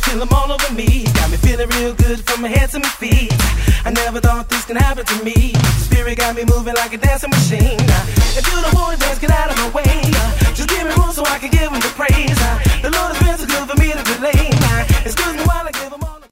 till I'm all over me. Got me feeling real good from my head to my feet. I never thought this could happen to me. Spirit got me moving like a dancing machine.